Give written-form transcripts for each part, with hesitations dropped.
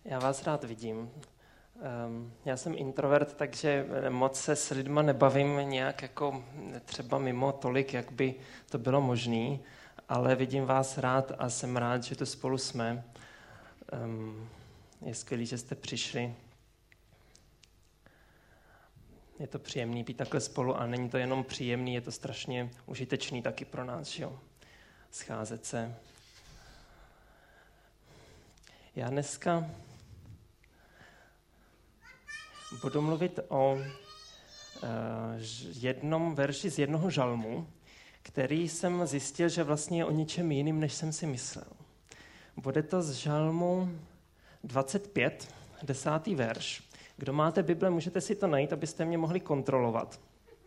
Já vás rád vidím. Já jsem introvert, takže moc se s lidma nebavím nějak jako třeba mimo tolik, jak by to bylo možné, ale vidím vás rád a jsem rád, že tu spolu jsme. Je skvělé, že jste přišli. Je to příjemný být takhle spolu a není to jenom příjemný, je to strašně užitečný taky pro nás, že jo? Scházet se. Já dneska budu mluvit o jednom verši z jednoho žalmu, který jsem zjistil, že vlastně je o něčem jiným, než jsem si myslel. Bude to z žalmu 25, 10. verš. Kdo máte Bible, můžete si to najít, abyste mě mohli kontrolovat.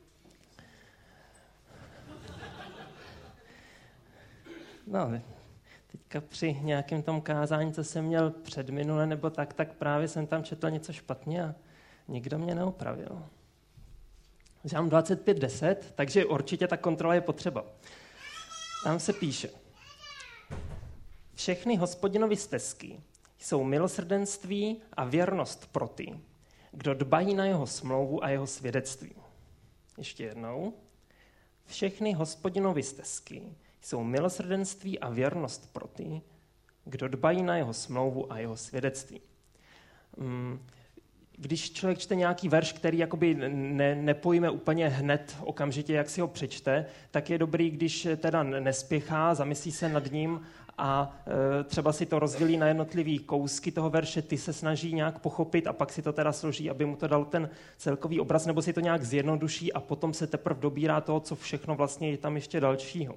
No, teďka při nějakém tom kázání, co jsem měl předminule nebo tak právě jsem tam četl něco špatně a nikdo mě neopravil. Žálm 25:10, takže určitě ta kontrola je potřeba. Tam se píše: Všechny Hospodinovi stezky jsou milosrdenství a věrnost pro ty, kdo dbají na jeho smlouvu a jeho svědectví. Ještě jednou. Všechny Hospodinovi stezky jsou milosrdenství a věrnost pro ty, kdo dbají na jeho smlouvu a jeho svědectví. Když člověk čte nějaký verš, který jakoby nepojme úplně hned okamžitě, jak si ho přečte, tak je dobrý, když teda nespěchá, zamyslí se nad ním a třeba si to rozdělí na jednotlivý kousky toho verše, ty se snaží nějak pochopit a pak si to teda složí, aby mu to dal ten celkový obraz, nebo si to nějak zjednoduší a potom se teprve dobírá toho, co všechno vlastně je tam ještě dalšího.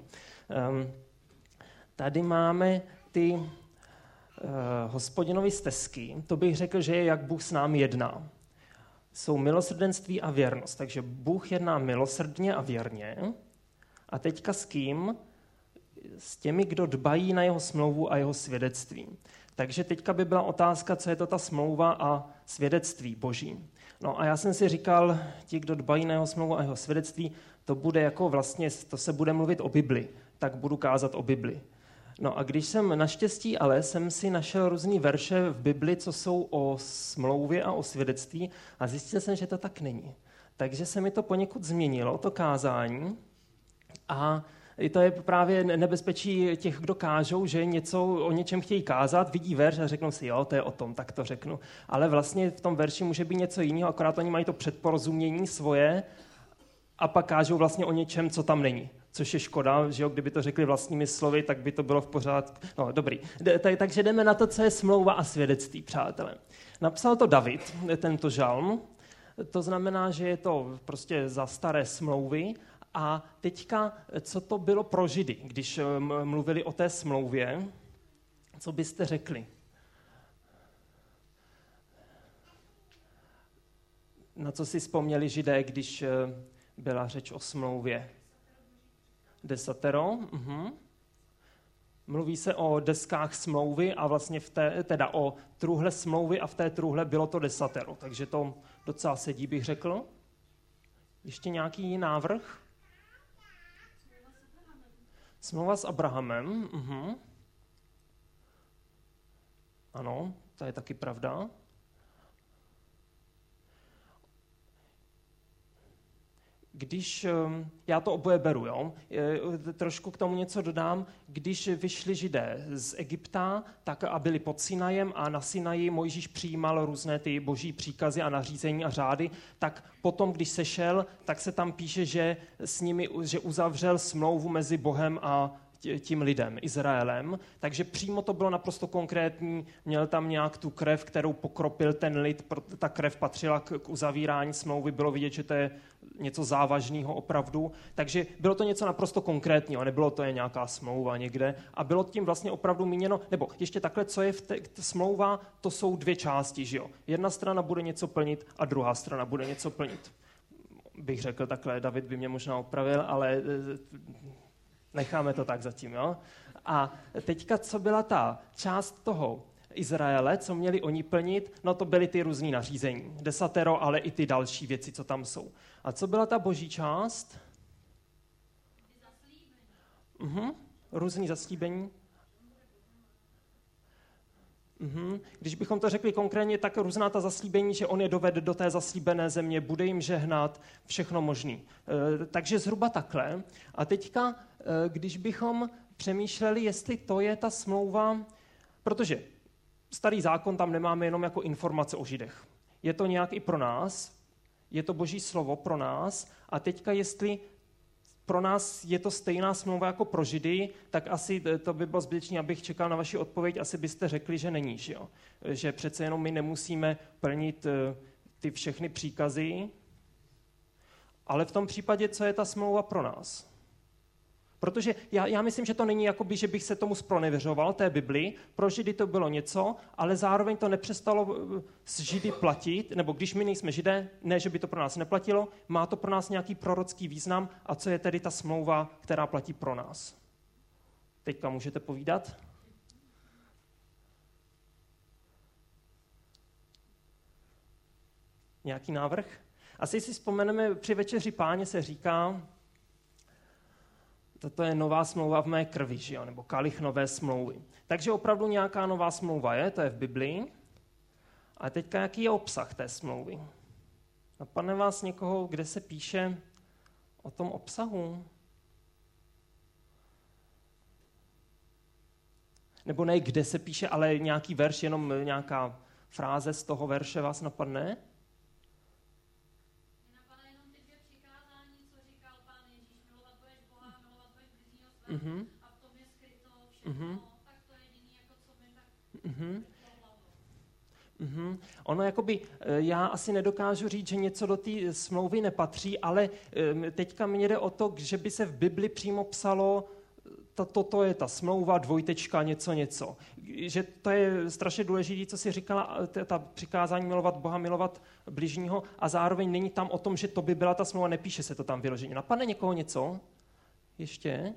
Tady máme ty Hospodinovi stezky, to bych řekl, že je, jak Bůh s námi jedná. Jsou milosrdenství a věrnost, takže Bůh jedná milosrdně a věrně. A teďka s kým? S těmi, kdo dbají na jeho smlouvu a jeho svědectví. Takže teďka by byla otázka, co je to ta smlouva a svědectví Boží. No a já jsem si říkal, ti, kdo dbají na jeho smlouvu a jeho svědectví, to bude jako vlastně, to se bude mluvit o Bibli, tak budu kázat o Bibli. No a když jsem naštěstí jsem si našel různý verše v Bibli, co jsou o smlouvě a o svědectví a zjistil jsem, že to tak není. Takže se mi to poněkud změnilo, to kázání, a to je právě nebezpečí těch, kdo kážou, že něco o něčem chtějí kázat, vidí verš a řeknou si, jo, to je o tom, tak to řeknu. Ale vlastně v tom verši může být něco jiného, akorát oni mají to předporozumění svoje a pak kážou vlastně o něčem, co tam není. Což je škoda, že jo, kdyby to řekli vlastními slovy, tak by to bylo v pořádku. No, dobrý. Takže jdeme na to, co je smlouva a svědectví, přátelé. Napsal to David, tento žalm. To znamená, že je to prostě za staré smlouvy. A teďka, co to bylo pro Židy, když mluvili o té smlouvě, co byste řekli? Na co si vzpomněli Židé, když byla řeč o smlouvě? Desatero. Mluví se o deskách smlouvy a vlastně teda o truhle smlouvy a v té truhle bylo to desatero. Takže to docela sedí, bych řekl. Ještě nějaký návrh? Smlouva s Abrahamem. Ano, to je taky pravda. Když, já to oboje beru, jo? Trošku k tomu něco dodám, když vyšli Židé z Egypta tak a byli pod Sinajem a na Sinaji Mojžíš přijímal různé ty boží příkazy a nařízení a řády, tak potom, když sešel, tak se tam píše, že s nimi, že uzavřel smlouvu mezi Bohem a tím lidem, Izraelem, takže přímo to bylo naprosto konkrétní, měl tam nějak tu krev, kterou pokropil ten lid, ta krev patřila k uzavírání smlouvy, bylo vidět, že to je něco závažného opravdu, takže bylo to něco naprosto konkrétního, nebylo to nějaká smlouva někde a bylo tím vlastně opravdu míněno, nebo ještě takhle, co je smlouva, to jsou dvě části, že jo. Jedna strana bude něco plnit a druhá strana bude něco plnit. Bych řekl takhle, David by mě možná opravil, ale necháme to tak zatím, jo? A teďka, co byla ta část toho Izraele, co měli oni plnit, no to byly ty různý nařízení. Desatero, ale i ty další věci, co tam jsou. A co byla ta boží část? Různý zaslíbení. Když bychom to řekli konkrétně, tak různá ta zaslíbení, že on je dovede do té zaslíbené země, bude jim žehnat, všechno možný. Takže zhruba takhle. A teďka, když bychom přemýšleli, jestli to je ta smlouva, protože starý zákon tam nemáme jenom jako informace o Židech. Je to nějak i pro nás, je to Boží slovo pro nás a teďka jestli pro nás je to stejná smlouva jako pro Židy, tak asi to by bylo zbytečné, abych čekal na vaši odpověď, asi byste řekli, že není, že jo? Že přece jenom my nemusíme plnit ty všechny příkazy, ale v tom případě, co je ta smlouva pro nás? Protože já myslím, že to není jakoby, že bych se tomu zpronevěřoval, té Bibli. Pro Židy to bylo něco, ale zároveň to nepřestalo s Židy platit, nebo když my nejsme Židé, ne, že by to pro nás neplatilo, má to pro nás nějaký prorocký význam a co je tedy ta smlouva, která platí pro nás. Teďka můžete povídat? Nějaký návrh? Asi si vzpomeneme, při večeři Páně se říká, toto je nová smlouva v mé krvi, že jo? Nebo kalich nové smlouvy. Takže opravdu nějaká nová smlouva je, to je v Biblii. A teďka jaký je obsah té smlouvy? Napadne vás někoho, kde se píše o tom obsahu? Nebo ne, kde se píše, ale nějaký verš, jenom nějaká fráze z toho verše vás napadne? Uh-huh. A v tom je skryto všechno, tak to je jediný, jako co mi tak Ono jakoby, já asi nedokážu říct, že něco do té smlouvy nepatří, ale teďka mě jde o to, že by se v Bibli přímo psalo, toto je ta smlouva, dvojtečka, něco. Že to je strašně důležité, co si říkala, ta přikázání milovat Boha, milovat bližního a zároveň není tam o tom, že to by byla ta smlouva, nepíše se to tam vyloženě. Napadne někoho něco? Ještě?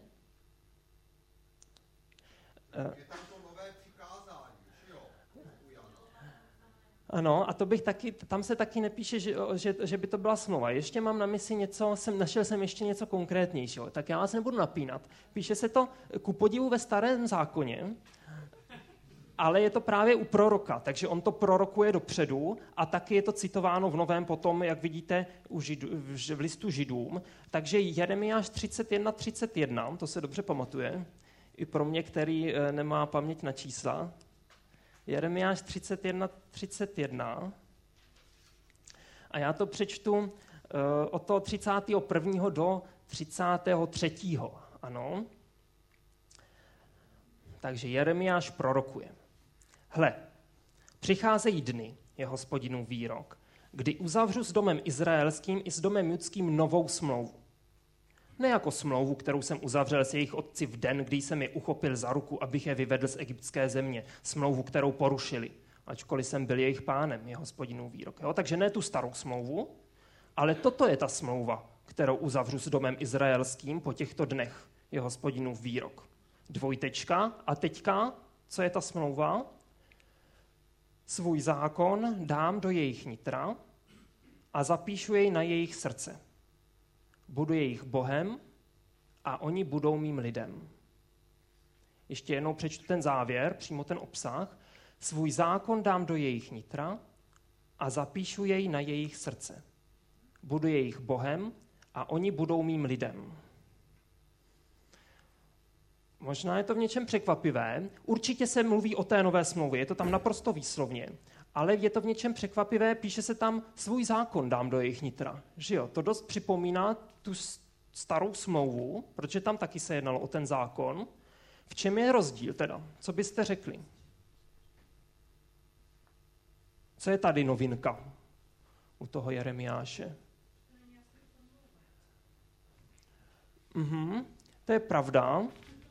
Je tam to nové přikázání, že jo? Ano, a to bych taky, tam se taky nepíše, že by to byla smlouva. Ještě mám na mysli něco, našel jsem ještě něco konkrétnějšího, tak já vás nebudu napínat. Píše se to ku podivu ve Starém zákoně, ale je to právě u proroka, takže on to prorokuje dopředu a taky je to citováno v Novém potom, jak vidíte, v listu Židům. Takže Jeremiáš 31:31, to se dobře pamatuje, i pro mě, který nemá paměť na čísla. Jeremiáš 31:31. A já to přečtu od toho 31. do 33. Ano. Takže Jeremiáš prorokuje. Hle, přicházejí dny, je Hospodinův výrok, kdy uzavřu s domem izraelským i s domem judským novou smlouvu. Ne jako smlouvu, kterou jsem uzavřel s jejich otci v den, kdy jsem je uchopil za ruku, abych je vyvedl z egyptské země. Smlouvu, kterou porušili, ačkoliv jsem byl jejich pánem, je Hospodinův výrok. Jo? Takže ne tu starou smlouvu, ale toto je ta smlouva, kterou uzavřu s domem izraelským po těchto dnech, je Hospodinův výrok. Dvojtečka. A teďka, co je ta smlouva? Svůj zákon dám do jejich nitra a zapíšu jej na jejich srdce. Budu jejich Bohem a oni budou mým lidem. Ještě jednou přečtu ten závěr, přímo ten obsah. Svůj zákon dám do jejich nitra a zapíšu jej na jejich srdce. Budu jejich Bohem a oni budou mým lidem. Možná je to v něčem překvapivé. Určitě se mluví o té nové smlouvě, je to tam naprosto výslovně. Ale je to v něčem překvapivé, píše se tam svůj zákon dám do jejich nitra. Že jo? To dost připomíná tu starou smlouvu, protože tam taky se jednalo o ten zákon. V čem je rozdíl teda? Co byste řekli? Co je tady novinka u toho Jeremiáše? To je pravda.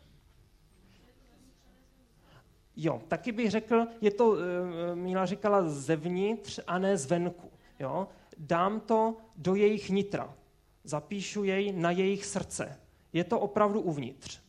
Jo, taky bych řekl, je to, Míla říkala, zevnitř a ne zvenku. Jo? Dám to do jejich nitra. Zapíšu jej na jejich srdce. Je to opravdu uvnitř.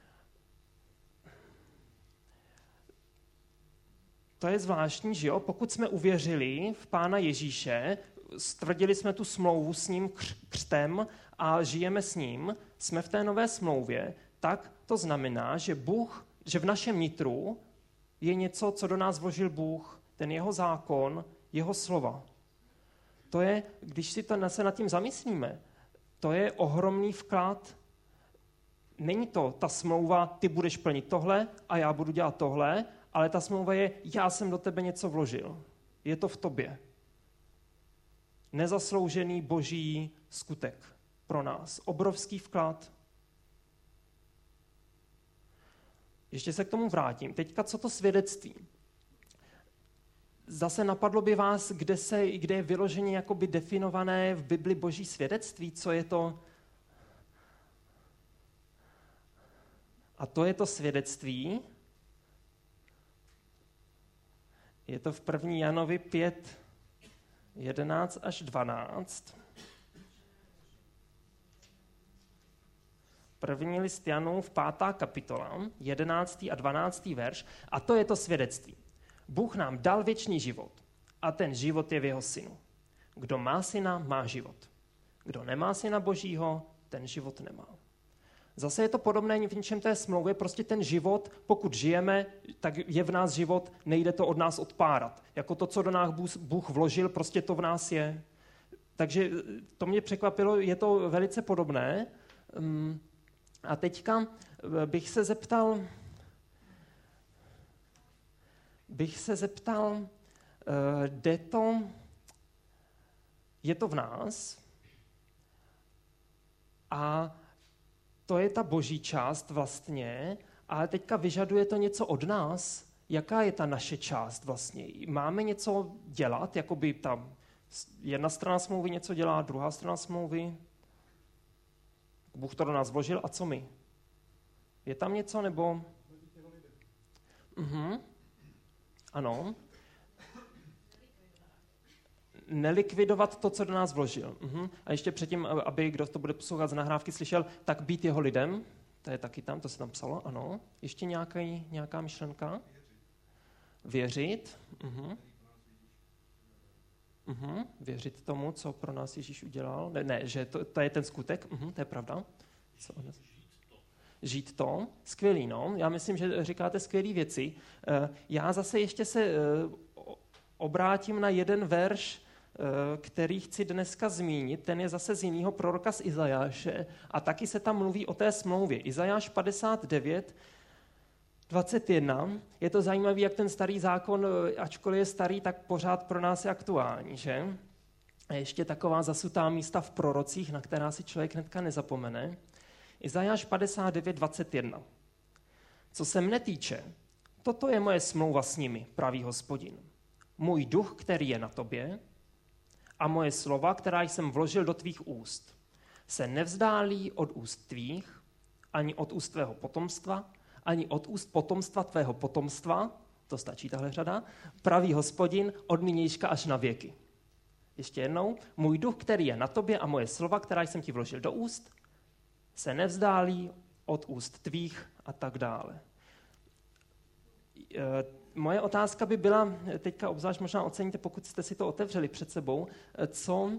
To je zvláštní, že jo? Pokud jsme uvěřili v Pána Ježíše, stvrdili jsme tu smlouvu s ním křtem a žijeme s ním, jsme v té nové smlouvě, tak to znamená, že Bůh, že v našem nitru je něco, co do nás vložil Bůh, ten jeho zákon, jeho slova. To je, když si se nad tím zamyslíme, to je ohromný vklad. Není to ta smlouva, ty budeš plnit tohle a já budu dělat tohle, ale ta smlouva je, já jsem do tebe něco vložil. Je to v tobě. Nezasloužený boží skutek pro nás. Obrovský vklad. Ještě se k tomu vrátím. Teďka co to svědectví? Zase napadlo by vás, kde je vyloženě jakoby definované v Bibli boží svědectví, co je to? A to je to svědectví. Je to v 1. Janovi 5, 11 až 12. První list Janův, 5. kapitola, 11. a 12. verš. A to je to svědectví. Bůh nám dal věčný život a ten život je v jeho synu. Kdo má syna, má život. Kdo nemá syna božího, ten život nemá. Zase je to podobné v něčem té smlouvě, prostě ten život, pokud žijeme, tak je v nás život, nejde to od nás odpárat. Jako to, co do nás Bůh vložil, prostě to v nás je. Takže to mě překvapilo, je to velice podobné. A teďka bych se zeptal, je to v nás a to je ta boží část vlastně, ale teďka vyžaduje to něco od nás. Jaká je ta naše část vlastně? Máme něco dělat, jakoby ta jedna strana smlouvy něco dělá, druhá strana smlouvy? Bůh to do nás vložil a co my? Je tam něco nebo? Ano. Nelikvidovat to, co do nás vložil. A ještě předtím, aby kdo to bude poslouchat z nahrávky, slyšel, tak být jeho lidem. To je taky tam, to se tam psalo, ano. Ještě nějaká myšlenka? Věřit. Věřit tomu, co pro nás Ježíš udělal. Ne, že to je ten skutek. To je pravda. Žít to. Skvělý, no. Já myslím, že říkáte skvělé věci. Já zase ještě se obrátím na jeden verš, který chci dneska zmínit. Ten je zase z jiného proroka z Izajáše a taky se tam mluví o té smlouvě. Izajáš 59, 21. Je to zajímavé, jak ten starý zákon, ačkoliv je starý, tak pořád pro nás je aktuální, že? A ještě taková zasutá místa v prorocích, na která si člověk hnedka nezapomene. Izajáš 59, 21. Co se mne týče, toto je moje smlouva s nimi, pravý Hospodin. Můj duch, který je na tobě, a moje slova, která jsem vložil do tvých úst, se nevzdálí od úst tvých, ani od úst tvého potomstva, ani od úst potomstva tvého potomstva, to stačí tahle řada, pravý Hospodin od nynějška až na věky. Ještě jednou, můj duch, který je na tobě a moje slova, která jsem ti vložil do úst, se nevzdálí od úst tvých a tak dále. Moje otázka by byla, teďka obzvlášť možná oceníte, pokud jste si to otevřeli před sebou, co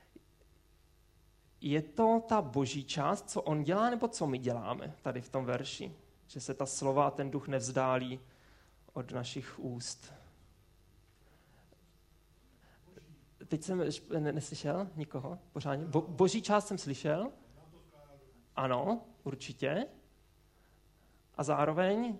je to ta boží část, co on dělá, nebo co my děláme tady v tom verši? Že se ta slova a ten duch nevzdálí od našich úst. Teď jsem neslyšel nikoho pořádně. Boží část jsem slyšel? Ano, určitě. A zároveň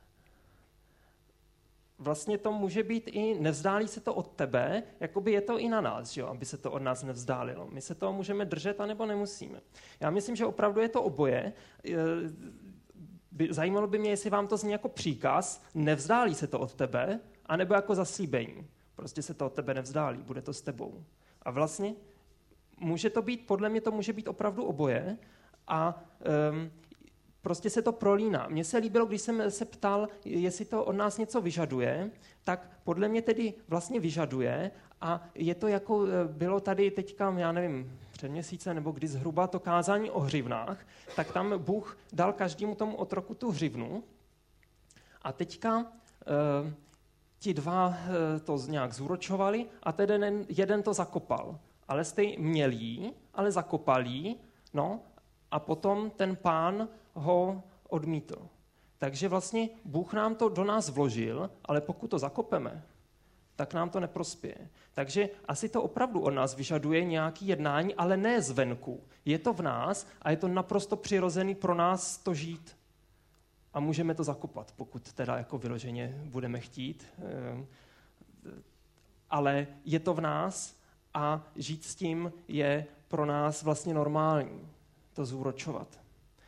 vlastně to může být i, nevzdálí se to od tebe, jakoby je to i na nás, že jo, aby se to od nás nevzdálilo. My se toho můžeme držet, anebo nemusíme. Já myslím, že opravdu je to oboje. Zajímalo by mě, jestli vám to zní jako příkaz, nevzdálí se to od tebe, anebo jako zaslíbení. Prostě se to od tebe nevzdálí, bude to s tebou. A vlastně může to být, podle mě to může být opravdu oboje a prostě se to prolíná. Mně se líbilo, když jsem se ptal, jestli to od nás něco vyžaduje, tak podle mě tedy vlastně vyžaduje a je to jako bylo tady teďka, já nevím, před měsícem nebo kdy zhruba to kázání o hřivnách, tak tam Bůh dal každému tomu otroku tu hřivnu a teďka ti dva to nějak zúročovali a ten jeden to zakopal. Ale měl jí, ale zakopal jí, no a potom ten pán ho odmítl. Takže vlastně Bůh nám to do nás vložil, ale pokud to zakopeme, tak nám to neprospěje. Takže asi to opravdu od nás vyžaduje nějaké jednání, ale ne zvenku. Je to v nás a je to naprosto přirozený pro nás to žít. A můžeme to zakopat, pokud teda jako vyloženě budeme chtít. Ale je to v nás a žít s tím je pro nás vlastně normální. To zúročovat.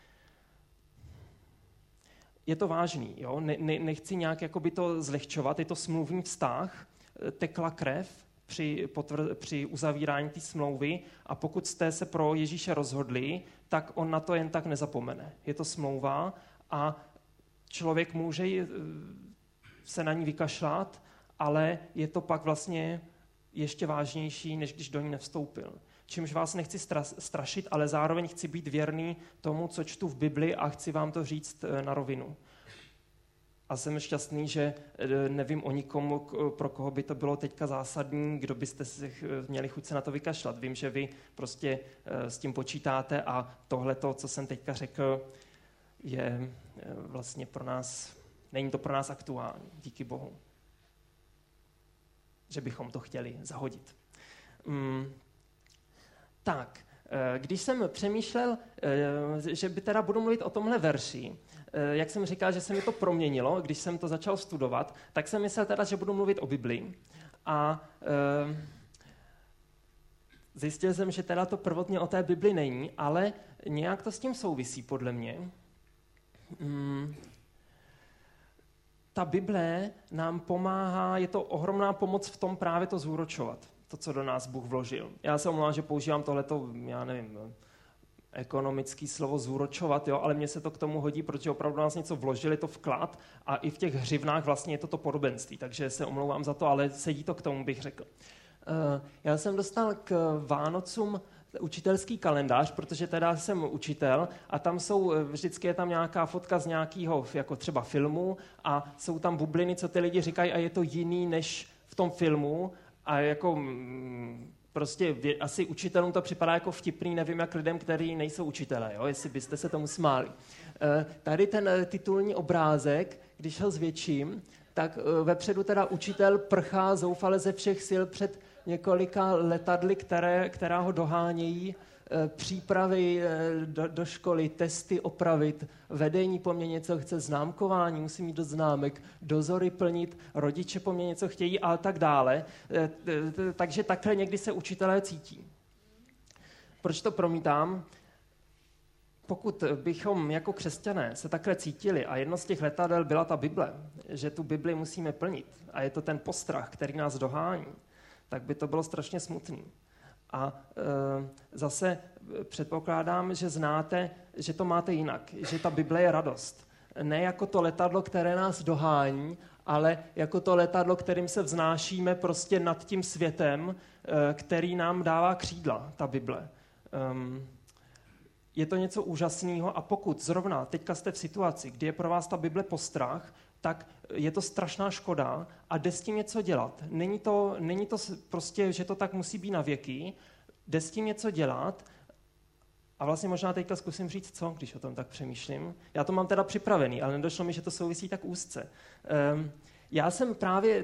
Je to vážný, jo? Nechci nějak jakoby to zlehčovat, je to smluvní vztah, tekla krev při uzavírání té smlouvy a pokud jste se pro Ježíše rozhodli, tak on na to jen tak nezapomene. Je to smlouva a člověk může se na ní vykašlat, ale je to pak vlastně ještě vážnější, než když do ní nevstoupil. Čímž vás nechci strašit, ale zároveň chci být věrný tomu, co čtu v Bibli a chci vám to říct na rovinu. A jsem šťastný, že nevím o nikomu, pro koho by to bylo teďka zásadní, kdo byste si měli chuť se na to vykašlat. Vím, že vy prostě s tím počítáte a tohleto, co jsem teďka řekl, je vlastně pro nás, není to pro nás aktuální, díky Bohu. Že bychom to chtěli zahodit. Tak, když jsem přemýšlel, že by teda budu mluvit o tomhle verši, jak jsem říkal, že se mi to proměnilo, když jsem to začal studovat, tak jsem myslel teda, že budu mluvit o Biblii. A zjistil jsem, že teda to prvotně o té Bibli není, ale nějak to s tím souvisí podle mě. Ta Bible nám pomáhá, je to ohromná pomoc v tom právě to zúročovat, to, co do nás Bůh vložil. Já se omlouvám, že používám tohleto, já nevím, ekonomické slovo zúročovat, jo, ale mně se to k tomu hodí, protože opravdu nás něco vložili, je to vklad a i v těch hřivnách vlastně je to podobenství, takže se omlouvám za to, ale sedí to k tomu, bych řekl. Já jsem dostal k Vánocům učitelský kalendář, protože teda jsem učitel a tam vždycky je tam nějaká fotka z nějakého jako třeba filmu a jsou tam bubliny, co ty lidi říkají a je to jiný než v tom filmu a jako prostě asi učitelům to připadá jako vtipný, nevím jak lidem, kteří nejsou učitelé, jo? Jestli byste se tomu smáli. Tady ten titulní obrázek, když ho zvětším, tak vepředu teda učitel prchá zoufale ze všech sil před několika letadly, která ho dohánějí, přípravy do školy, testy opravit, vedení po mně něco chce, známkování, musím mít dost známek, dozory plnit, rodiče po mně něco chtějí a tak dále. Takže takhle někdy se učitelé cítí. Proč to promítám? Pokud bychom jako křesťané se takhle cítili a jedno z těch letadel byla ta Bible, že tu Bibli musíme plnit a je to ten postrach, který nás dohání, tak by to bylo strašně smutný. A zase předpokládám, že znáte, že to máte jinak, že ta Bible je radost. Ne jako to letadlo, které nás dohání, ale jako to letadlo, kterým se vznášíme prostě nad tím světem, který nám dává křídla, ta Bible. Je to něco úžasného a pokud zrovna teďka jste v situaci, kdy je pro vás ta Bible postrach, tak je to strašná škoda a jde s tím něco dělat. Není to prostě, že to tak musí být na věky, jde s tím něco dělat a vlastně možná teďka zkusím říct co, když o tom tak přemýšlím. Já to mám teda připravený, ale nedošlo mi, že to souvisí tak úzce. Já jsem právě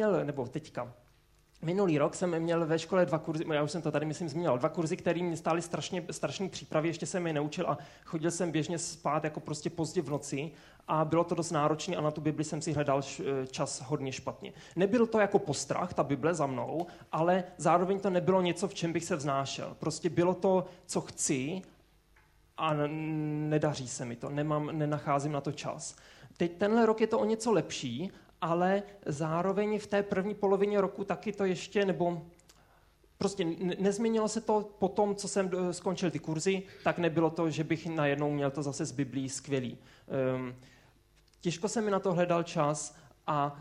minulý rok jsem měl ve škole 2 kurzy, já už jsem to tady myslím zmínil, 2 kurzy, které mě stály strašný přípravy, ještě jsem je neučil a chodil jsem běžně spát jako prostě pozdě v noci a bylo to dost náročné a na tu Bibli jsem si hledal čas hodně špatně. Nebyl to jako postrach, ta Bible za mnou, ale zároveň to nebylo něco, v čem bych se vznášel. Prostě bylo to, co chci a nedaří se mi to, nenacházím na to čas. Teď tenhle rok je to o něco lepší, ale zároveň v té první polovině roku taky to ještě, nebo prostě nezměnilo se to po tom, co jsem skončil ty kurzy, tak nebylo to, že bych najednou měl to zase z Biblí skvělý. Těžko se mi na to hledal čas a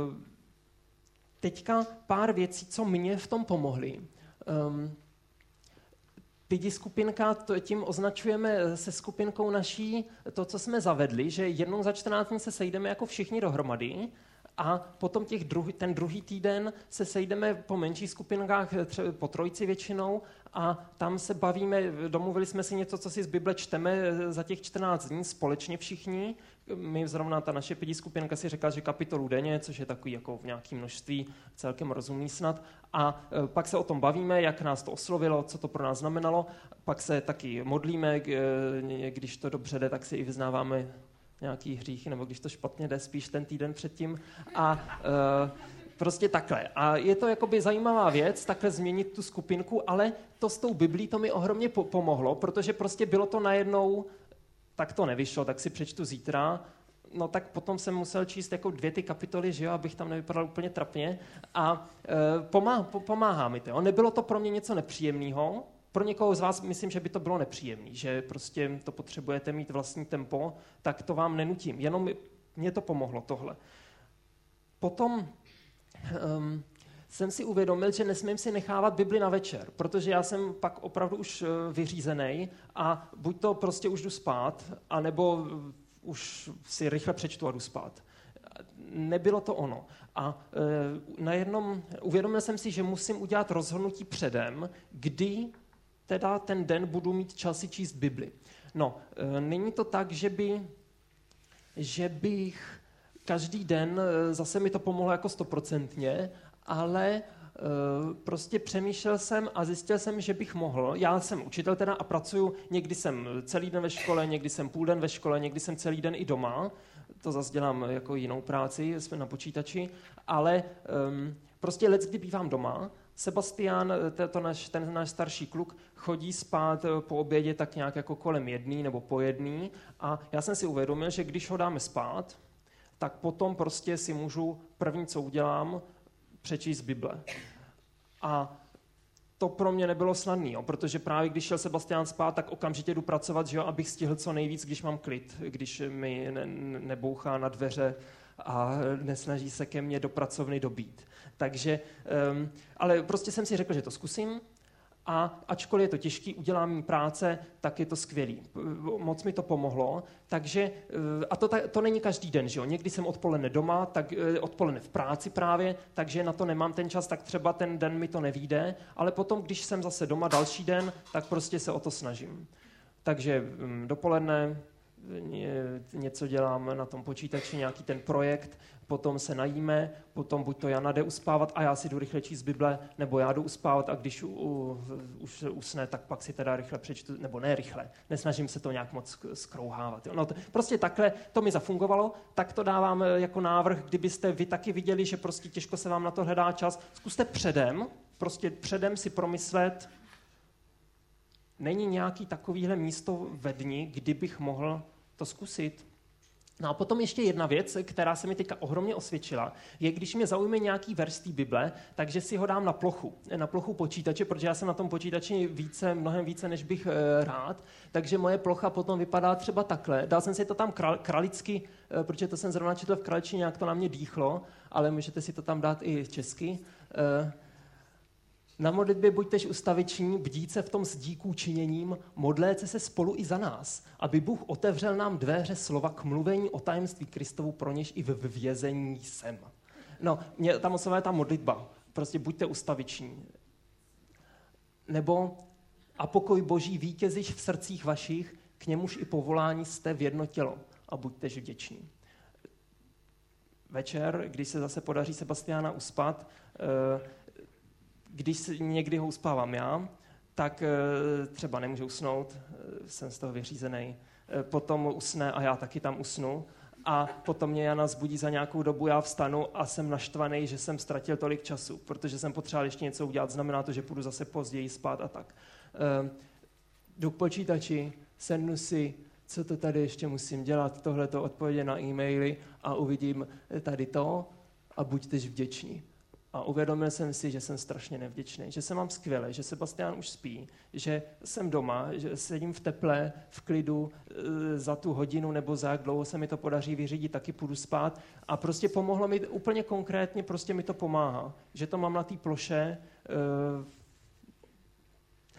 teďka pár věcí, co mě v tom pomohly. Pidi skupinka, tím označujeme se skupinkou naší to, co jsme zavedli, že jednou za 14 dní se sejdeme jako všichni dohromady A potom ten druhý týden se sejdeme po menších skupinkách, třeba po trojici většinou, a tam se bavíme, domluvili jsme si něco, co si z Bible čteme za těch 14 dní společně všichni. My zrovna ta naše 5 skupinka si řekla, že kapitolu denně, což je takový jako v nějakém množství, celkem rozumný snad. A pak se o tom bavíme, jak nás to oslovilo, co to pro nás znamenalo. Pak se taky modlíme, když to dobře jde, tak si i vyznáváme nějaký hřích, nebo když to špatně jde, spíš ten týden předtím. A prostě takhle. A je to jakoby zajímavá věc, takhle změnit tu skupinku, ale to s tou Biblí to mi ohromně pomohlo, protože prostě bylo to najednou, tak to nevyšlo, tak si přečtu zítra. No tak potom jsem musel číst jako 2 ty kapitoly, že jo, abych tam nevypadal úplně trapně. A pomáhá mi to. Nebylo to pro mě něco nepříjemného. Pro někoho z vás myslím, že by to bylo nepříjemné, že prostě to potřebujete mít vlastní tempo, tak to vám nenutím. Jenom mě to pomohlo tohle. Potom jsem si uvědomil, že nesmím si nechávat Bibli na večer, protože já jsem pak opravdu už vyřízený a buď to prostě už jdu spát, anebo už si rychle přečtu a jdu spát. Nebylo to ono. A najednou uvědomil jsem si, že musím udělat rozhodnutí předem, kdy teda ten den budu mít čas si číst Bibli. No, není to tak, že bych každý den, zase mi to pomohlo jako 100%, ale prostě přemýšlel jsem a zjistil jsem, že bych mohl. Já jsem učitel teda a pracuju, někdy jsem celý den ve škole, někdy jsem půl den ve škole, někdy jsem celý den i doma. To zase dělám jako jinou práci, jsme na počítači, ale prostě leckdy bývám doma. Sebastian, ten náš starší kluk, chodí spát po obědě tak nějak jako kolem 1 nebo po 1 a já jsem si uvědomil, že když ho dáme spát, tak potom prostě si můžu první, co udělám, přečíst Bible. A to pro mě nebylo snadné, protože právě když šel Sebastian spát, tak okamžitě jdu pracovat, že jo, abych stihl co nejvíc, když mám klid, když mi nebouchá na dveře a nesnaží se ke mně do pracovny dobít. Takže, ale prostě jsem si řekl, že to zkusím a ačkoliv je to těžký, udělám mý práce, tak je to skvělý. Moc mi to pomohlo, takže, a to není každý den, že jo? Někdy jsem odpoledne doma, tak odpoledne v práci právě, takže na to nemám ten čas, tak třeba ten den mi to nevyjde, ale potom, když jsem zase doma další den, tak prostě se o to snažím. Takže dopoledne něco dělám na tom počítači, nějaký ten projekt, potom se najíme, potom buď to Jana jde uspávat a já si jdu rychle číst Bible, nebo já jdu uspávat a když už usne, tak pak si teda rychle přečtu, nebo ne rychle, nesnažím se to nějak moc skrouhávat. No prostě takhle to mi zafungovalo, tak to dávám jako návrh, kdybyste vy taky viděli, že prostě těžko se vám na to hledá čas, zkuste předem si promyslet, není nějaký takovýhle místo ve dni, kdy bych mohl to zkusit. No a potom ještě jedna věc, která se mi teďka ohromně osvědčila, je, když mě zaujme nějaký verš té Bible, takže si ho dám na plochu počítače, protože já jsem na tom počítači mnohem více, než bych rád, takže moje plocha potom vypadá třeba takhle. Dal jsem si to tam kralicky, protože to jsem zrovna četl v kraličině, jak to na mě dýchlo, ale můžete si to tam dát i česky. Na modlitbě buďtež ustaviční, bdíce v tom s díků činěním, modléce se spolu i za nás, aby Bůh otevřel nám dveře slova k mluvení o tajemství Kristovu, pro něž i v vězení jsem. No, tam oslovuje je ta modlitba, prostě buďte ustaviční. Nebo a pokoj Boží vítěziš v srdcích vašich, k němuž i povolání jste v jedno tělo a buďtež vděční. Večer, když se zase podaří Sebastiana uspat, když někdy ho uspávám já, tak třeba nemůžu usnout, jsem z toho vyřízený. Potom usne a já taky tam usnu. A potom mě Jana zbudí za nějakou dobu, já vstanu a jsem naštvaný, že jsem ztratil tolik času, protože jsem potřeboval ještě něco udělat. Znamená to, že půjdu zase později spát a tak. Jdu k počítači, sednu si, co to tady ještě musím dělat, tohleto odpovědi na e-maily a uvidím tady to a buďtež vděční. A uvědomil jsem si, že jsem strašně nevděčný, že se mám skvěle, že Sebastian už spí, že jsem doma, že sedím v teple, v klidu, za tu hodinu nebo za jak dlouho se mi to podaří vyřídit, taky půjdu spát. A prostě pomohlo mi úplně konkrétně, prostě mi to pomáhá, že to mám na té ploše.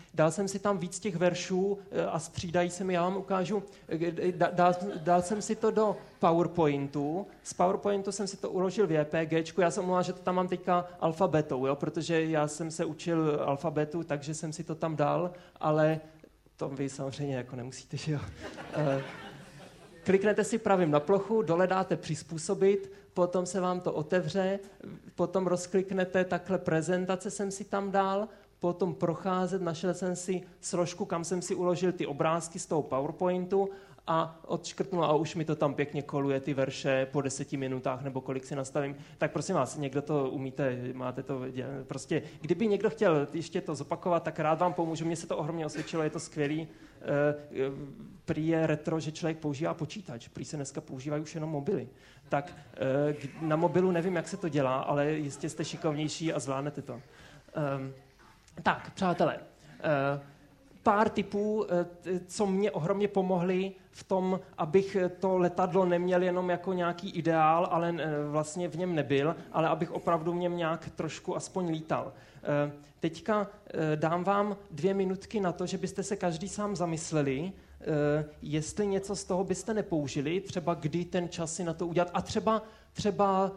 Dal jsem si tam víc těch veršů a střídají se mi, já vám ukážu, dal jsem si to do PowerPointu, z PowerPointu jsem si to uložil v JPGčku, já jsem mluvil, že to tam mám teďka alfabetou, jo, protože já jsem se učil alfabetu, takže jsem si to tam dal, ale to vy samozřejmě jako nemusíte, že jo. Kliknete si pravým na plochu, dole dáte přizpůsobit, potom se vám to otevře, potom rozkliknete takhle prezentace jsem si tam dal, potom procházet, našel jsem si složku, kam jsem si uložil ty obrázky z toho PowerPointu a odškrtnul a už mi to tam pěkně koluje ty verše po 10 minutách nebo kolik si nastavím. Tak prosím vás, někdo to umíte, máte to, prostě kdyby někdo chtěl ještě to zopakovat, tak rád vám pomůžu, mně se to ohromně osvědčilo, je to skvělý. Prý je retro, že člověk používá počítač, prý se dneska používají už jenom mobily. Tak na mobilu nevím, jak se to dělá, ale jistě jste šikovnější a zvládnete to. Tak, přátelé, pár tipů, co mě ohromně pomohly v tom, abych to letadlo neměl jenom jako nějaký ideál, ale vlastně v něm nebyl, ale abych opravdu v něm nějak trošku aspoň lítal. Teďka dám vám 2 minutky na to, že byste se každý sám zamysleli, jestli něco z toho byste nepoužili, třeba kdy ten čas si na to udělat a třeba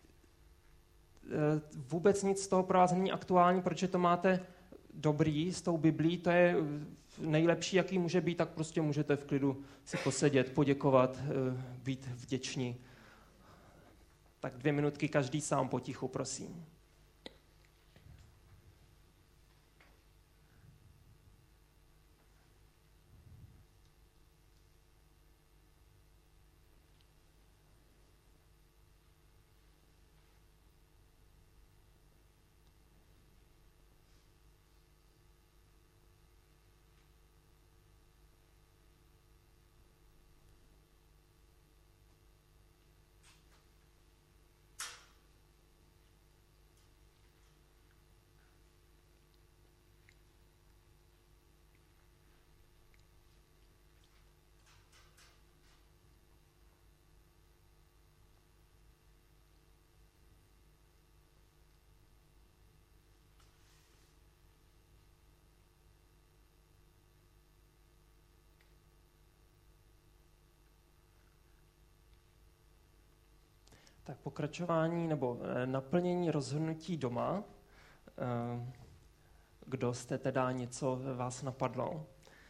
vůbec nic z toho pro vás není aktuální, protože to máte dobrý s tou Biblí, to je nejlepší, jaký může být, tak prostě můžete v klidu si posedět, poděkovat, být vděční. Tak 2 minutky každý sám potichu, prosím. Tak pokračování nebo naplnění rozhodnutí doma. Kdo jste teda, něco vás napadlo?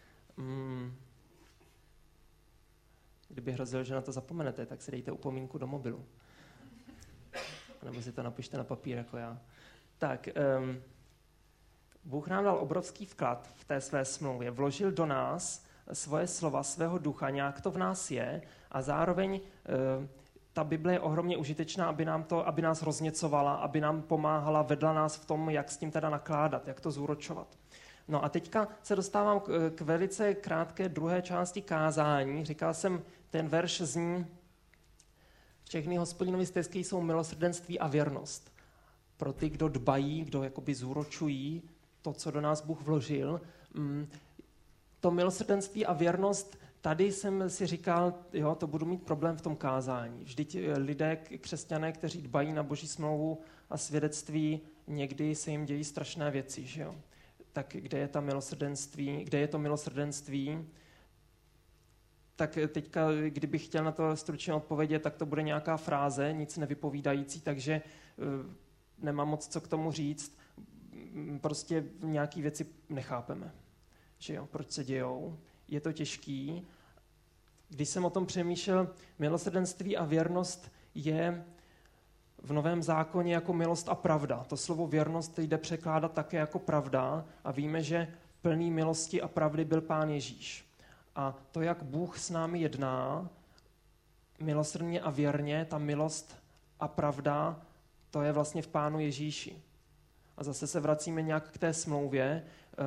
Kdyby hrozil, že na to zapomenete, tak si dejte upomínku do mobilu. Nebo si to napište na papír jako já. Tak, Bůh nám dal obrovský vklad v té své smlouvě. Vložil do nás svoje slova, svého ducha, nějak to v nás je a zároveň ta Bible je ohromně užitečná, aby nás rozněcovala, aby nám pomáhala, vedla nás v tom, jak s tím teda nakládat, jak to zúročovat. No a teďka se dostávám k velice krátké druhé části kázání. Říkal jsem, ten verš zní, všechny Hospodinovi stezky jsou milosrdenství a věrnost. Pro ty, kdo dbají, kdo jakoby zúročují to, co do nás Bůh vložil. To milosrdenství a věrnost, tady jsem si říkal, jo, to budu mít problém v tom kázání. Vždyť lidé, křesťané, kteří dbají na Boží smlouvu a svědectví, někdy se jim dějí strašné věci, že jo. Tak kde je to milosrdenství? Tak teďka, kdybych chtěl na to stručně odpovědět, tak to bude nějaká fráze, nic nevypovídající, takže nemám moc co k tomu říct. Prostě nějaké věci nechápeme, že jo, proč se dějou. Je to těžký. Když jsem o tom přemýšlel, milosrdenství a věrnost je v Novém zákoně jako milost a pravda. To slovo věrnost jde překládat také jako pravda a víme, že plný milosti a pravdy byl Pán Ježíš. A to, jak Bůh s námi jedná, milosrdně a věrně, ta milost a pravda, to je vlastně v Pánu Ježíši. A zase se vracíme nějak k té smlouvě.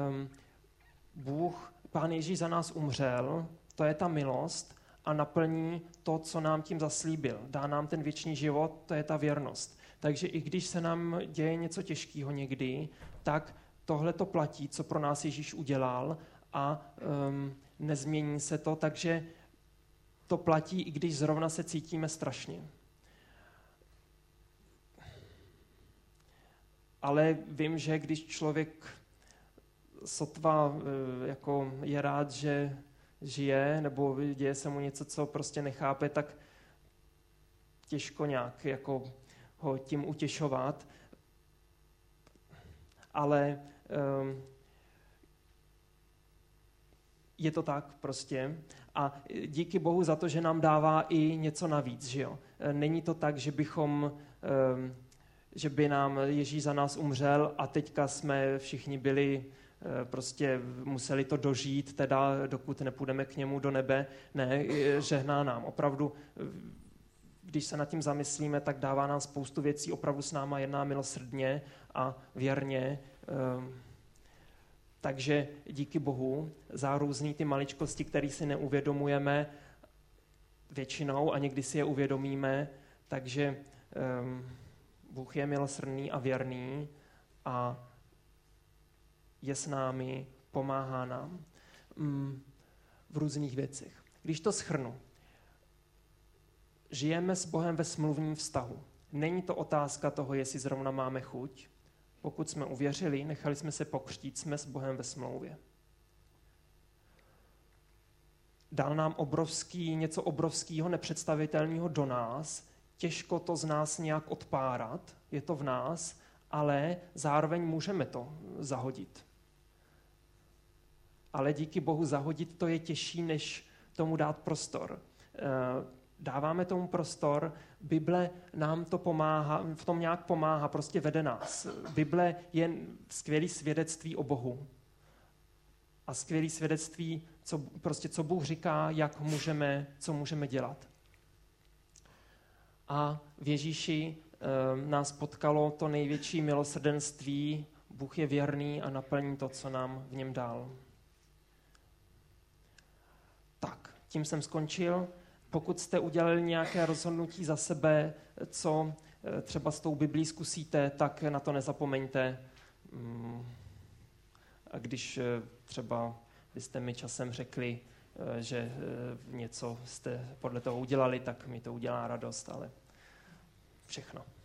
Pán Ježíš za nás umřel, to je ta milost a naplní to, co nám tím zaslíbil. Dá nám ten věčný život, to je ta věrnost. Takže i když se nám děje něco těžkého někdy, tak tohle to platí, co pro nás Ježíš udělal a nezmění se to, takže to platí, i když zrovna se cítíme strašně. Ale vím, že když člověk sotva jako je rád, že žije, nebo děje se mu něco, co prostě nechápe, tak těžko nějak jako ho tím utěšovat. Ale je to tak prostě. A díky Bohu za to, že nám dává i něco navíc, že jo. Není to tak, že by nám Ježíš za nás umřel a teďka jsme všichni byli, prostě museli to dožít, teda dokud nepůjdeme k němu do nebe. Ne, žehná nám. Opravdu, když se nad tím zamyslíme, tak dává nám spoustu věcí, opravdu s náma jedná milosrdně a věrně. Takže díky Bohu za různý ty maličkosti, které si neuvědomujeme většinou a někdy si je uvědomíme, takže Bůh je milosrdný a věrný a je s námi, pomáhá nám v různých věcech. Když to shrnu, žijeme s Bohem ve smluvním vztahu. Není to otázka toho, jestli zrovna máme chuť. Pokud jsme uvěřili, nechali jsme se pokřtít, jsme s Bohem ve smlouvě. Dal nám něco obrovského, nepředstavitelného do nás, těžko to z nás nějak odpárat, je to v nás, ale zároveň můžeme to zahodit. Ale díky Bohu zahodit to je těžší, než tomu dát prostor. Dáváme tomu prostor, Bible nám to pomáhá, v tom nějak pomáhá, prostě vede nás. Bible je skvělý svědectví o Bohu. A skvělý svědectví, co Bůh říká, co můžeme dělat. A v Ježíši nás potkalo to největší milosrdenství. Bůh je věrný a naplní to, co nám v něm dal. Tak, tím jsem skončil. Pokud jste udělali nějaké rozhodnutí za sebe, co třeba s tou Biblí zkusíte, tak na to nezapomeňte. A když třeba byste mi časem řekli, že něco jste podle toho udělali, tak mi to udělá radost, ale všechno.